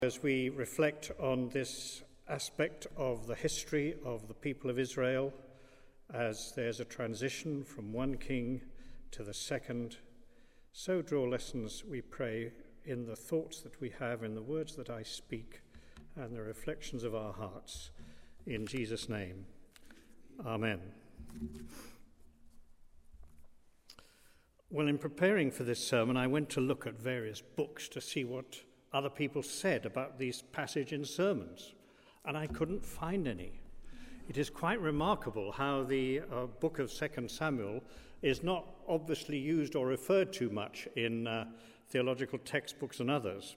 As we reflect on this aspect of the history of the people of Israel, as there's a transition from one king to the second, so draw lessons, we pray, in the thoughts that we have, in the words that I speak, and the reflections of our hearts. In Jesus' name, amen. Well, in preparing for this sermon, I went to look at various books to see what other people said about this passage in sermons, and I couldn't find any. It is quite remarkable how the book of 2 Samuel is not obviously used or referred to much in theological textbooks and others.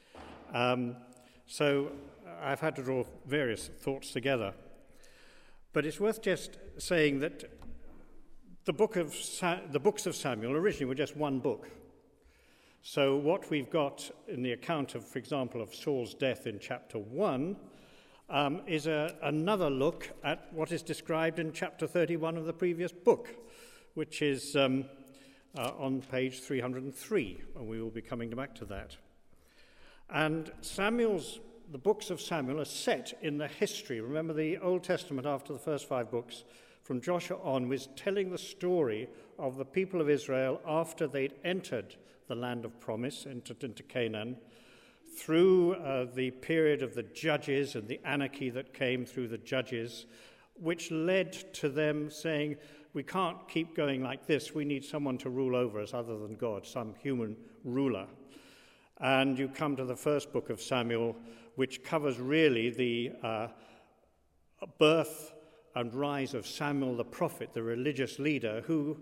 So I've had to draw various thoughts together. But it's worth just saying that the books of Samuel originally were just one book. So what we've got in the account of, for example, of Saul's death in chapter 1 is another look at what is described in chapter 31 of the previous book, which is on page 303, and we will be coming back to that. And the books of Samuel are set in the history. Remember, the Old Testament, after the first 5 books, from Joshua on, was telling the story of the people of Israel after they'd entered the land of promise, entered into Canaan, through the period of the judges and the anarchy that came through the judges, which led to them saying, we can't keep going like this, we need someone to rule over us other than God, some human ruler. And you come to the first book of Samuel, which covers really the birth and rise of Samuel the prophet, the religious leader, who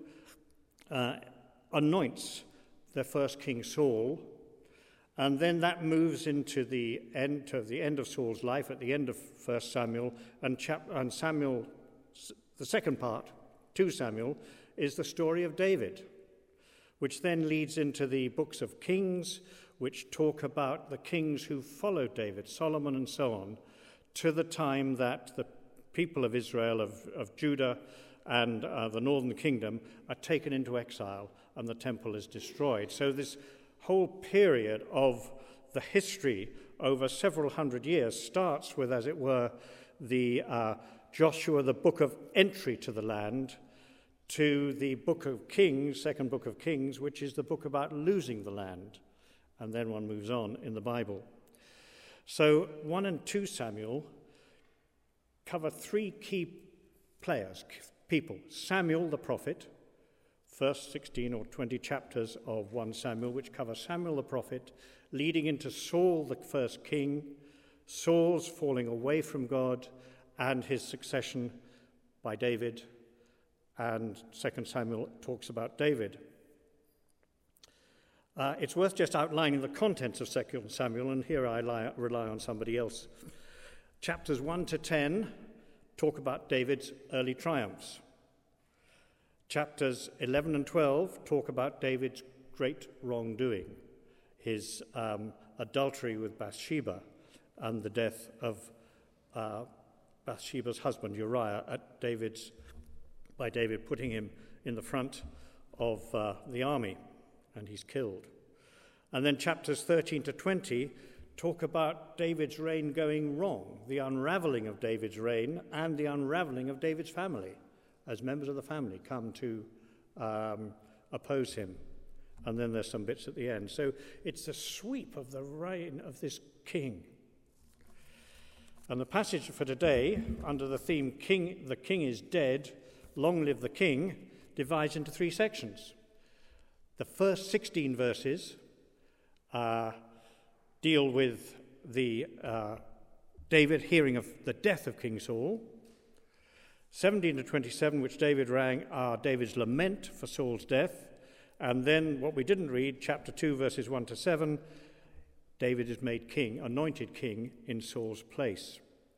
anoints the first king Saul, and then that moves into the end of Saul's life at the end of 1 Samuel, and Samuel, the second part, 2 Samuel, is the story of David, which then leads into the books of Kings, which talk about the kings who followed David, Solomon and so on, to the time that the people of Israel, of Judah and the northern kingdom are taken into exile and the temple is destroyed. So this whole period of the history over several hundred years starts with, as it were, the Joshua, the book of entry to the land, to the book of Kings, second book of Kings, which is the book about losing the land. And then one moves on in the Bible. So 1 and 2 Samuel cover 3 key people. Samuel the prophet, first 16 or 20 chapters of 1 Samuel, which cover Samuel the prophet, leading into Saul the first king, Saul's falling away from God, and his succession by David. And 2 Samuel talks about David. It's worth just outlining the contents of 2 Samuel, and here I rely on somebody else. Chapters 1 to 10 talk about David's early triumphs. Chapters 11 and 12 talk about David's great wrongdoing, his adultery with Bathsheba and the death of Bathsheba's husband Uriah by David putting him in the front of the army, and he's killed. And then chapters 13 to 20 talk about David's reign going wrong, the unraveling of David's reign and the unraveling of David's family, as members of the family come to oppose him. And then there's some bits at the end. So it's the sweep of the reign of this king. And the passage for today, under the theme, The King is Dead, Long Live the King, divides into 3 sections. The first 16 verses deal with the David hearing of the death of King Saul. 17 to 27, which David rang, are David's lament for Saul's death. And then what we didn't read, chapter 2, verses 1 to 7, David is made king, anointed king in Saul's place.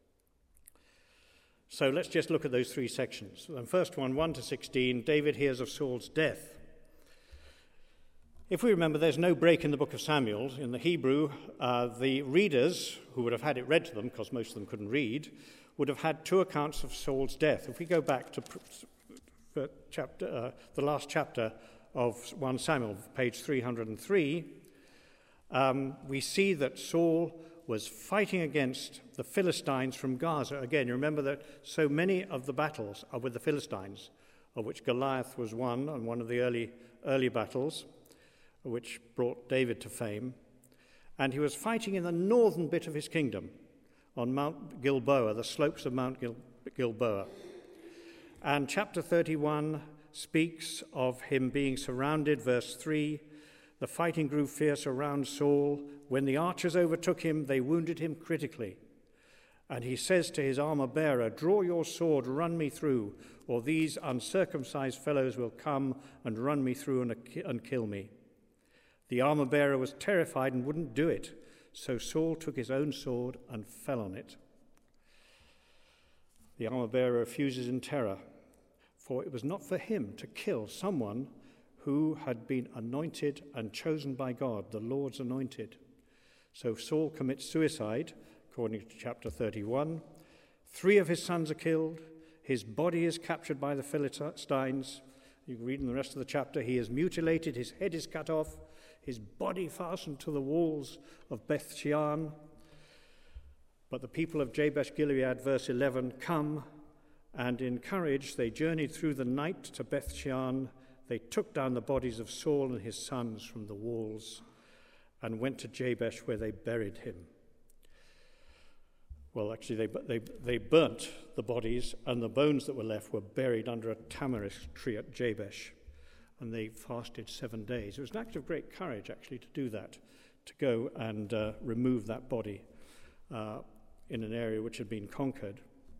So let's just look at those 3 sections. The first one, 1 to 16, David hears of Saul's death. If we remember, there's no break in the book of Samuel. In the Hebrew, the readers, who would have had it read to them, because most of them couldn't read, would have had 2 accounts of Saul's death. If we go back to the last chapter of 1 Samuel, page 303, we see that Saul was fighting against the Philistines from Gaza. Again, you remember that so many of the battles are with the Philistines, of which Goliath was one, and one of the early battles, which brought David to fame. And he was fighting in the northern bit of his kingdom, on Mount Gilboa, the slopes of Mount Gilboa. And chapter 31 speaks of him being surrounded, verse 3, the fighting grew fierce around Saul. When the archers overtook him, they wounded him critically. And he says to his armor-bearer, "Draw your sword, run me through, or these uncircumcised fellows will come and run me through and kill me." The armor-bearer was terrified and wouldn't do it, so Saul took his own sword and fell on it. The armor-bearer refuses in terror, for it was not for him to kill someone who had been anointed and chosen by God, the Lord's anointed. So Saul commits suicide, according to chapter 31. 3 of his sons are killed. His body is captured by the Philistines. You can read in the rest of the chapter. He is mutilated, his head is cut off, his body fastened to the walls of Beth-shean. But the people of Jabesh-Gilead, verse 11, come, and in courage they journeyed through the night to Beth-shean. They took down the bodies of Saul and his sons from the walls and went to Jabesh, where they buried him. Well, actually, they burnt the bodies, and the bones that were left were buried under a tamarisk tree at Jabesh, and they fasted 7 days. It was an act of great courage, actually, to do that, to go and remove that body in an area which had been conquered.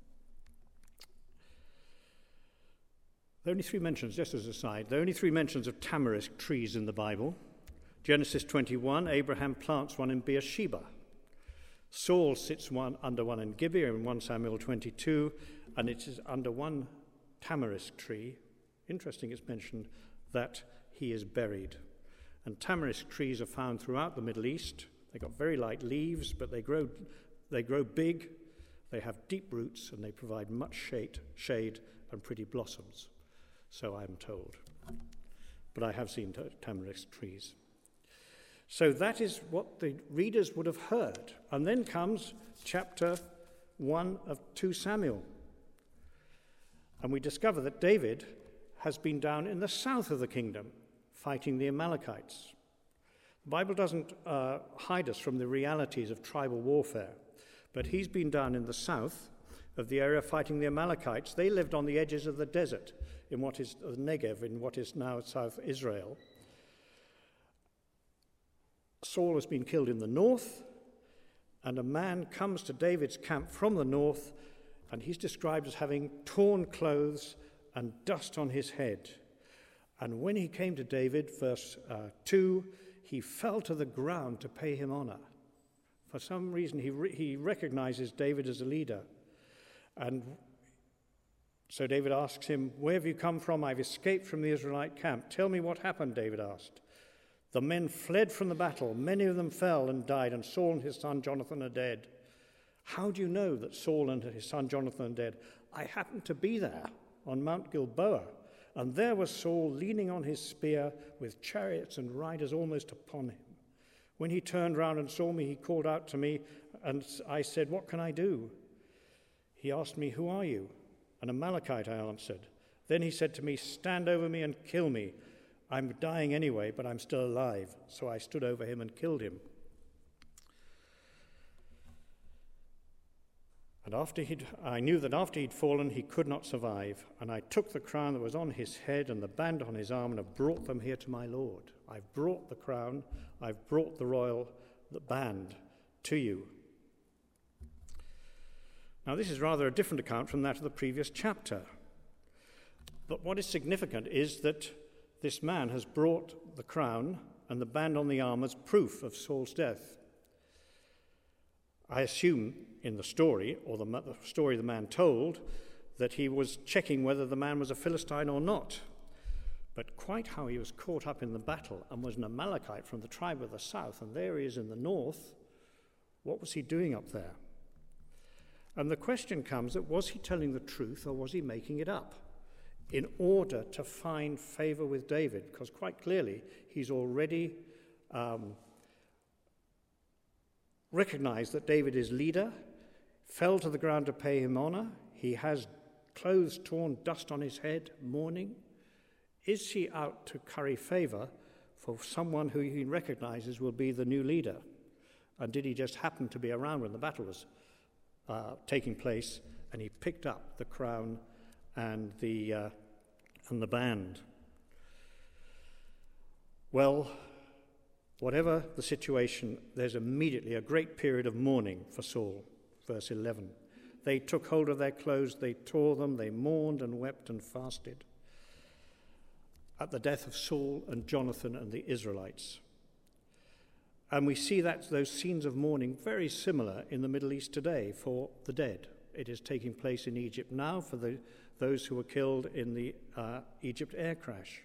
There are only 3 mentions, just as an aside, there are only 3 mentions of tamarisk trees in the Bible. Genesis 21, Abraham plants one in Beersheba. Saul sits under one in Gibeah in 1 Samuel 22, and it is under one tamarisk tree. Interesting, it's mentioned that he is buried. And tamarisk trees are found throughout the Middle East. They've got very light leaves, but they grow big, they have deep roots, and they provide much shade and pretty blossoms, so I'm told. But I have seen tamarisk trees. So that is what the readers would have heard. And then comes chapter 1 of 2 Samuel. And we discover that David has been down in the south of the kingdom fighting the Amalekites. The Bible doesn't hide us from the realities of tribal warfare, but he's been down in the south of the area fighting the Amalekites. They lived on the edges of the desert in what is the Negev, in what is now South Israel. Saul has been killed in the north, and a man comes to David's camp from the north, and he's described as having torn clothes and dust on his head. And when he came to David, verse 2, he fell to the ground to pay him honor. For some reason, he recognizes David as a leader. And so David asks him, "Where have you come from? I've escaped from the Israelite camp. Tell me what happened," David asked. "The men fled from the battle. Many of them fell and died, and Saul and his son Jonathan are dead." "How do you know that Saul and his son Jonathan are dead?" "I happened to be there on Mount Gilboa, and there was Saul leaning on his spear with chariots and riders almost upon him. When he turned round and saw me, he called out to me, and I said, 'What can I do?' He asked me, 'Who are you?' 'An Amalekite,' I answered. Then he said to me, 'Stand over me and kill me. I'm dying anyway, but I'm still alive.' So I stood over him and killed him. And I knew that after he'd fallen, he could not survive. And I took the crown that was on his head and the band on his arm and have brought them here to my Lord. I've brought the crown, I've brought the band to you." Now, this is rather a different account from that of the previous chapter. But what is significant is that this man has brought the crown and the band on the arm as proof of Saul's death. I assume in the story, or the story the man told, that he was checking whether the man was a Philistine or not. But quite how he was caught up in the battle and was an Amalekite from the tribe of the south, and there he is in the north, what was he doing up there? And the question comes that was he telling the truth or was he making it up in order to find favor with David? Because quite clearly he's already recognize that David is leader, fell to the ground to pay him honor. He has clothes torn, dust on his head, mourning. Is he out to curry favor for someone who he recognizes will be the new leader? And did he just happen to be around when the battle was taking place, and he picked up the crown and the band? Well, whatever the situation, there's immediately a great period of mourning for Saul. Verse 11. They took hold of their clothes, they tore them, they mourned and wept and fasted at the death of Saul and Jonathan and the Israelites. And we see that those scenes of mourning very similar in the Middle East today for the dead. It is taking place in Egypt now for those who were killed in the Egypt air crash.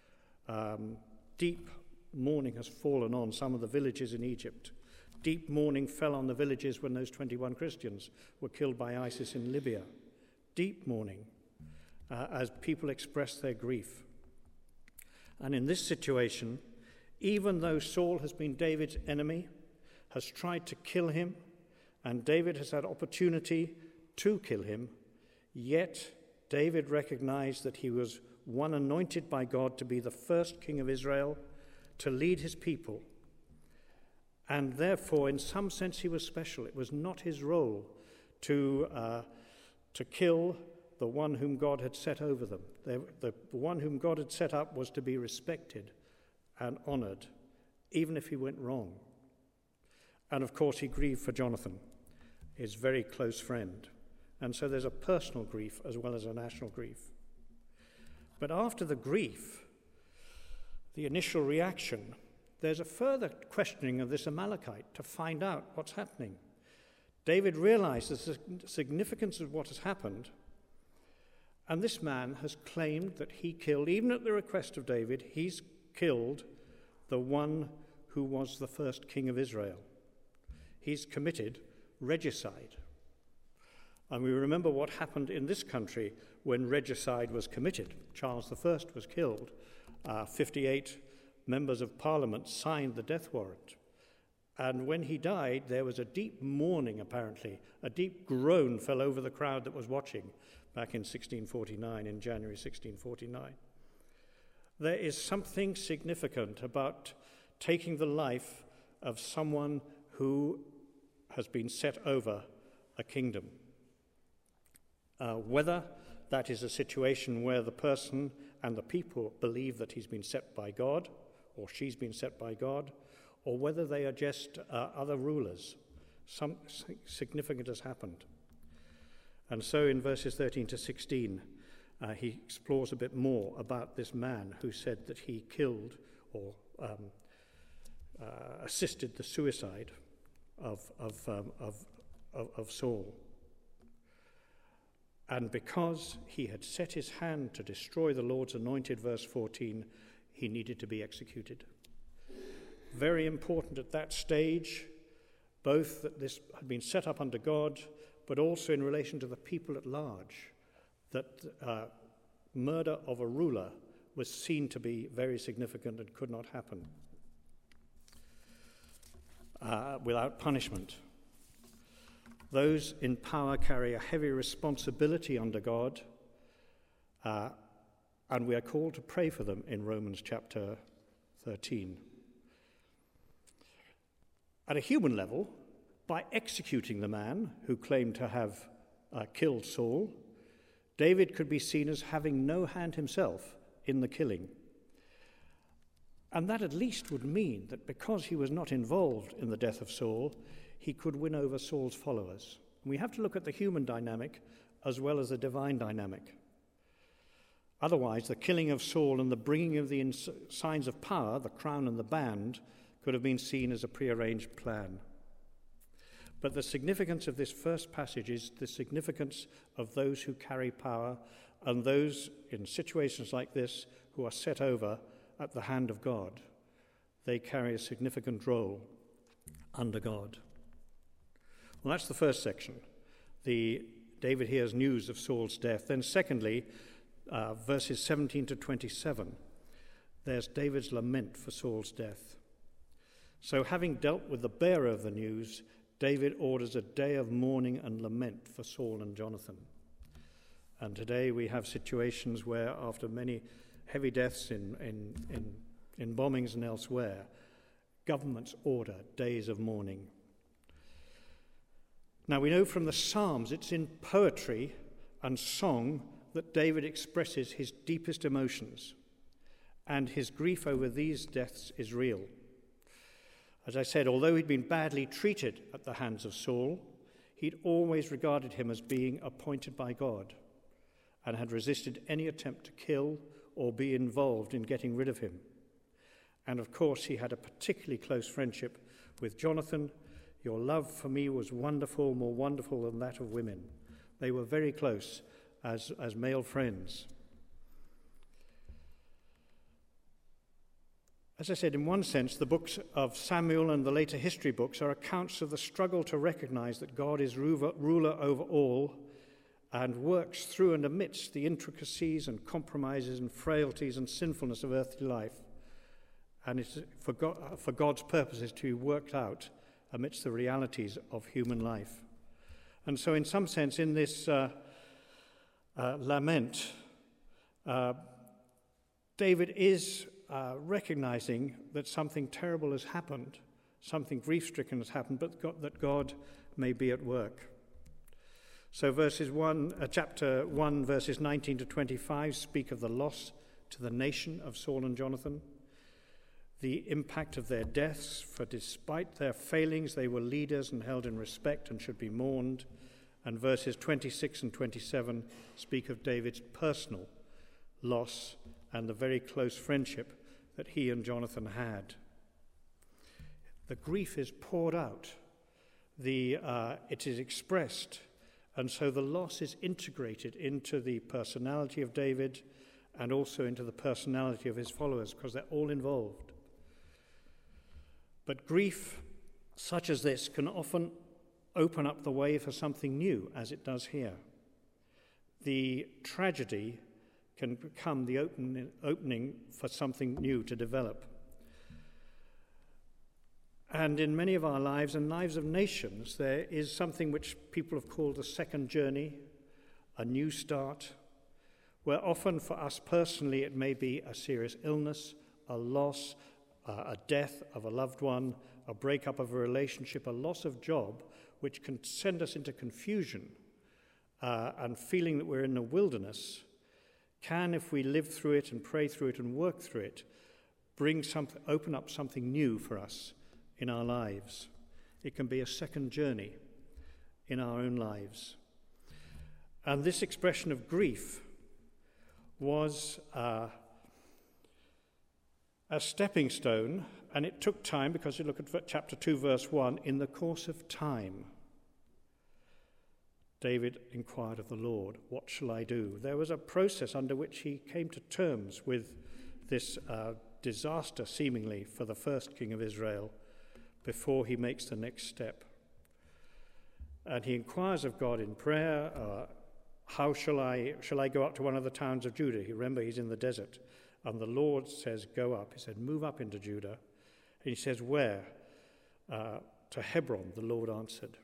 Deep mourning has fallen on some of the villages in Egypt. Deep mourning fell on the villages when those 21 Christians were killed by ISIS in Libya. Deep mourning as people express their grief. And in this situation, even though Saul has been David's enemy, has tried to kill him, and David has had opportunity to kill him, yet David recognized that he was one anointed by God to be the first king of Israel, to lead his people. And therefore, in some sense, he was special. It was not his role to kill the one whom God had set over them. The one whom God had set up was to be respected and honored, even if he went wrong. And of course, he grieved for Jonathan, his very close friend. And so there's a personal grief as well as a national grief. But after the grief, the initial reaction, there's a further questioning of this Amalekite to find out what's happening. David realizes the significance of what has happened, and this man has claimed that he killed, even at the request of David, he's killed the one who was the first king of Israel. He's committed regicide. And we remember what happened in this country when regicide was committed. Charles I was killed. 58 members of parliament signed the death warrant. And when he died, there was a deep mourning, apparently. A deep groan fell over the crowd that was watching back in 1649, in January 1649. There is something significant about taking the life of someone who has been set over a kingdom. Whether that is a situation where the person and the people believe that he's been set by God, or she's been set by God, or whether they are just other rulers. Something significant has happened. And so in verses 13 to 16, he explores a bit more about this man who said that he killed or assisted the suicide of Saul. And because he had set his hand to destroy the Lord's anointed, verse 14, he needed to be executed. Very important at that stage, both that this had been set up under God, but also in relation to the people at large, that murder of a ruler was seen to be very significant and could not happen without punishment. Those in power carry a heavy responsibility under God, and we are called to pray for them in Romans chapter 13. At a human level, by executing the man who claimed to have killed Saul, David could be seen as having no hand himself in the killing. And that at least would mean that because he was not involved in the death of Saul, he could win over Saul's followers. And we have to look at the human dynamic as well as the divine dynamic. Otherwise, the killing of Saul and the bringing of the signs of power, the crown and the band, could have been seen as a prearranged plan. But the significance of this first passage is the significance of those who carry power and those in situations like this who are set over at the hand of God. They carry a significant role under God. Well, that's the first section. David hears news of Saul's death. Then secondly, verses 17 to 27, there's David's lament for Saul's death. So having dealt with the bearer of the news, David orders a day of mourning and lament for Saul and Jonathan. And today we have situations where, after many heavy deaths in bombings and elsewhere, governments order days of mourning. Now we know from the Psalms, it's in poetry and song that David expresses his deepest emotions, and his grief over these deaths is real. As I said, although he'd been badly treated at the hands of Saul, he'd always regarded him as being appointed by God and had resisted any attempt to kill or be involved in getting rid of him. And of course, he had a particularly close friendship with Jonathan. Your love for me was wonderful, more wonderful than that of women. They were very close as male friends. As I said, in one sense, the books of Samuel and the later history books are accounts of the struggle to recognize that God is ruler over all and works through and amidst the intricacies and compromises and frailties and sinfulness of earthly life. And it's for God's purposes to be worked out amidst the realities of human life. And so in some sense, in this lament, David is recognizing that something terrible has happened, something grief-stricken has happened, but that God may be at work. So chapter 1, verses 19 to 25 speak of the loss to the nation of Saul and Jonathan, the impact of their deaths, for despite their failings, they were leaders and held in respect and should be mourned. And verses 26 and 27 speak of David's personal loss and the very close friendship that he and Jonathan had. The grief is poured out. It is expressed. And so the loss is integrated into the personality of David and also into the personality of his followers, because they're all involved. But grief such as this can often open up the way for something new, as it does here. The tragedy can become the opening for something new to develop. And in many of our lives and lives of nations, there is something which people have called a second journey, a new start, where often for us personally it may be a serious illness, a loss, a death of a loved one, a breakup of a relationship, a loss of job, which can send us into confusion and feeling that we're in a wilderness, can, if we live through it and pray through it and work through it, open up something new for us in our lives. It can be a second journey in our own lives. And this expression of grief was a stepping stone, and it took time, because you look at chapter 2, verse 1, in the course of time, David inquired of the Lord, what shall I do? There was a process under which he came to terms with this disaster, seemingly, for the first king of Israel, before he makes the next step. And he inquires of God in prayer, how shall I go up to one of the towns of Judah? Remember, he's in the desert. And the Lord says, go up. He said, move up into Judah. And he says, where? To Hebron, the Lord answered.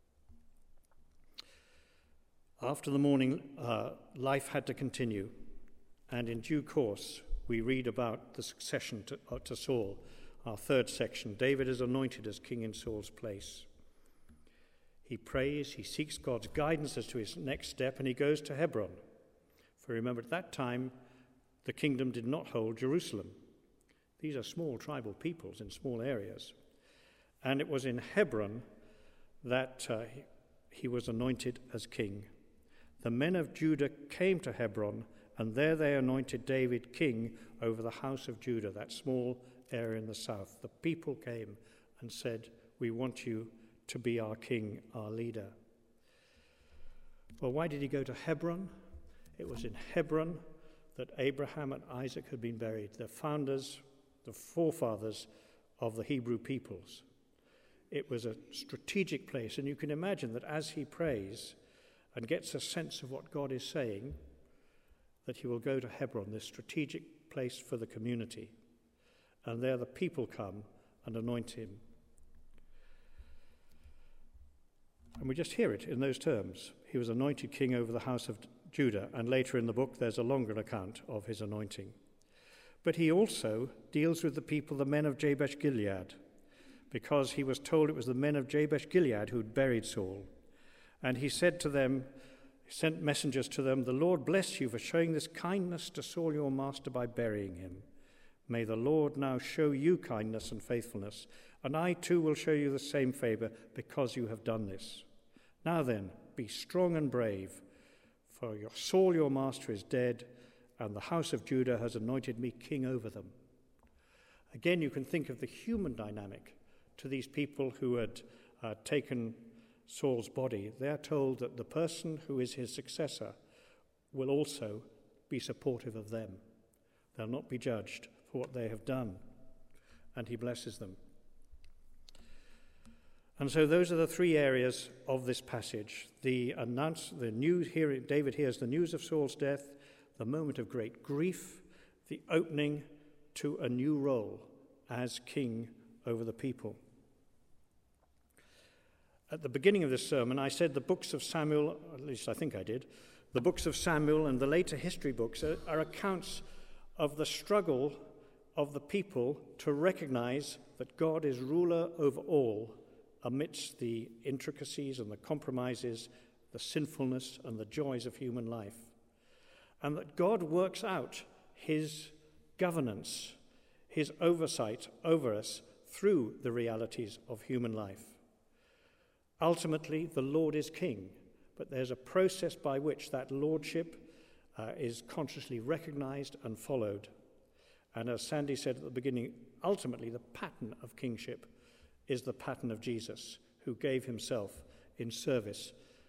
After the morning, life had to continue. And in due course, we read about the succession to Saul. Our third section, David is anointed as king in Saul's place. He prays, he seeks God's guidance as to his next step, and he goes to Hebron. For remember, at that time, the kingdom did not hold Jerusalem. These are small tribal peoples in small areas. And it was in Hebron that he was anointed as king. The men of Judah came to Hebron, and there they anointed David king over the house of Judah, that small area in the south. The people came and said, we want you to be our king, our leader. Well, why did he go to Hebron? It was in Hebron that Abraham and Isaac had been buried, the founders, the forefathers of the Hebrew peoples. It was a strategic place, and you can imagine that as he prays and gets a sense of what God is saying, that he will go to Hebron, this strategic place for the community. And there the people come and anoint him. And we just hear it in those terms. He was anointed king over the house of Judah, and later in the book there's a longer account of his anointing. But he also deals with the people, the men of Jabesh Gilead, because he was told it was the men of Jabesh Gilead who'd buried Saul. And he said to them, he sent messengers to them, "The Lord bless you for showing this kindness to Saul your master by burying him. May the Lord now show you kindness and faithfulness, and I too will show you the same favor because you have done this. Now then, be strong and brave, for Saul your master is dead, and the house of Judah has anointed me king over them." Again, you can think of the human dynamic to these people who had taken Saul's body. They are told that the person who is his successor will also be supportive of them. They'll not be judged for what they have done, and he blesses them. And so those are the three areas of this passage. David hears the news of Saul's death, the moment of great grief, the opening to a new role as king over the people. At the beginning of this sermon, I said the books of Samuel, at least I think I did, the books of Samuel and the later history books are accounts of the struggle of the people to recognize that God is ruler over all amidst the intricacies and the compromises, the sinfulness and the joys of human life. And that God works out his governance, his oversight over us through the realities of human life. Ultimately, the Lord is king, but there's a process by which that lordship is consciously recognized and followed. And as Sandy said at the beginning, ultimately the pattern of kingship is the pattern of Jesus, who gave himself in service,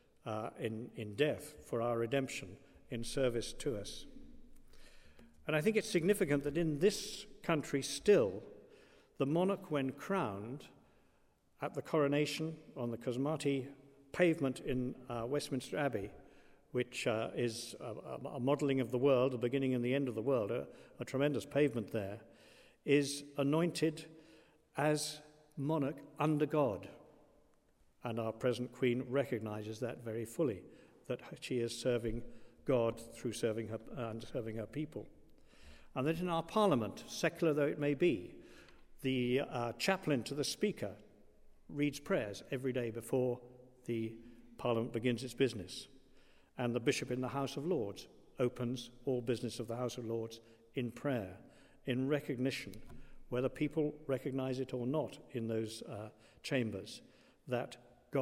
in death for our redemption, in service to us. And I think it's significant that in this country still, the monarch, when crowned at the coronation on the Cosmati pavement in Westminster Abbey, which is a modelling of the world, the beginning and the end of the world, a tremendous pavement there, is anointed as monarch under God. And our present Queen recognises that very fully, that she is serving God through serving her and serving her people. And that in our Parliament, secular though it may be, the chaplain to the Speaker reads prayers every day before the Parliament begins its business. And the Bishop in the House of Lords opens all business of the House of Lords in prayer, in recognition, whether people recognise it or not in those chambers, that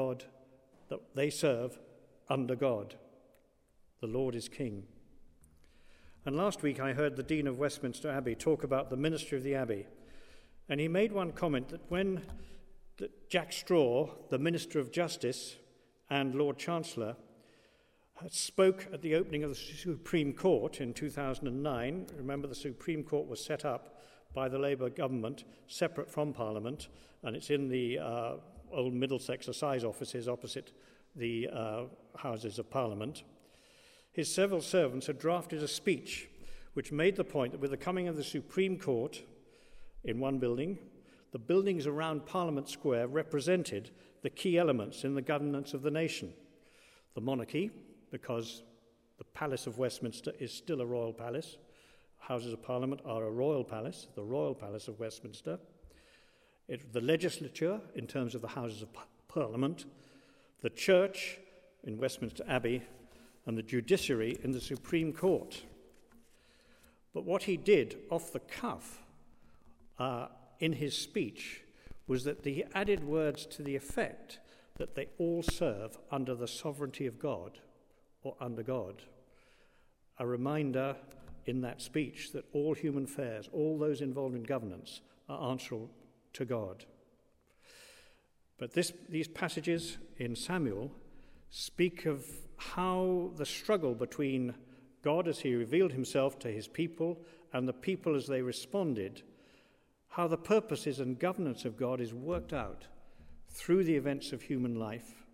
they serve under God. The Lord is King. And last week I heard the Dean of Westminster Abbey talk about the ministry of the Abbey, and he made one comment that when Jack Straw, the Minister of Justice and Lord Chancellor, spoke at the opening of the Supreme Court in 2009, remember the Supreme Court was set up by the Labour government, separate from Parliament, and it's in the old Middlesex Assize offices opposite the Houses of Parliament. His several servants had drafted a speech which made the point that with the coming of the Supreme Court in one building, the buildings around Parliament Square represented the key elements in the governance of the nation. The monarchy, because the Palace of Westminster is still a royal palace. Houses of Parliament are a royal palace, the Royal Palace of Westminster. The legislature, in terms of the Houses of Parliament, the church in Westminster Abbey, and the judiciary in the Supreme Court. But what he did off the cuff in his speech was that he added words to the effect that they all serve under the sovereignty of God, or under God. A reminder in that speech that all human affairs, all those involved in governance, are answerable to God. But these passages in Samuel speak of how the struggle between God as he revealed himself to his people and the people as they responded, how the purposes and governance of God is worked out through the events of human life.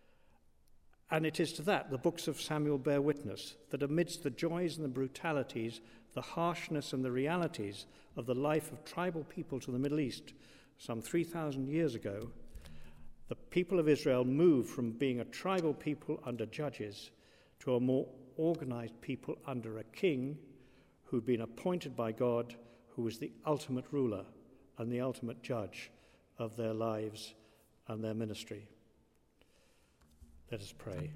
And it is to that the books of Samuel bear witness, that amidst the joys and the brutalities, the harshness and the realities of the life of tribal peoples of the Middle East, some 3,000 years ago, the people of Israel moved from being a tribal people under judges to a more organized people under a king who'd been appointed by God, who was the ultimate ruler and the ultimate judge of their lives and their ministry. Let us pray.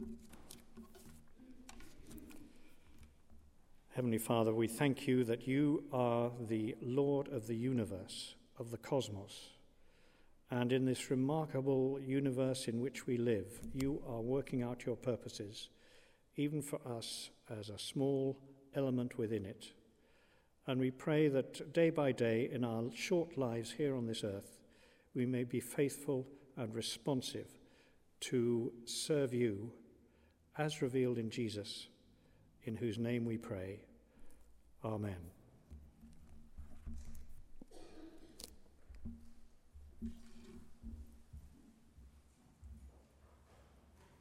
Heavenly Father, we thank you that you are the Lord of the universe, of the cosmos. And in this remarkable universe in which we live, you are working out your purposes, even for us as a small element within it. And we pray that day by day in our short lives here on this earth, we may be faithful and responsive to serve you as revealed in Jesus, in whose name we pray. Amen.